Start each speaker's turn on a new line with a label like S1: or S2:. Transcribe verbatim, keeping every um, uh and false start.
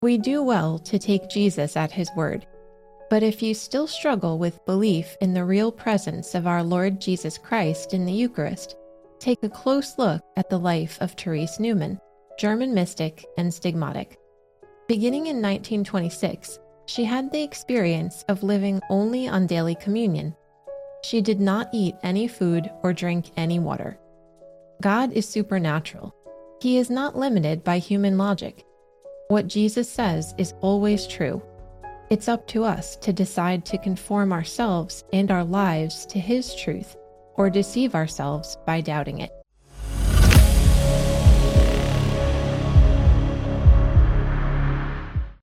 S1: We do well to take Jesus at his word. But if you still struggle with belief in the real presence of our Lord Jesus Christ in the Eucharist, take a close look at the life of Therese Neumann, German mystic and stigmatic. Beginning in nineteen twenty-six, she had the experience of living only on daily communion. She did not eat any food or drink any water. God is supernatural. He is not limited by human logic. What Jesus says is always true. It's up to us to decide to conform ourselves and our lives to his truth, or deceive ourselves by doubting it.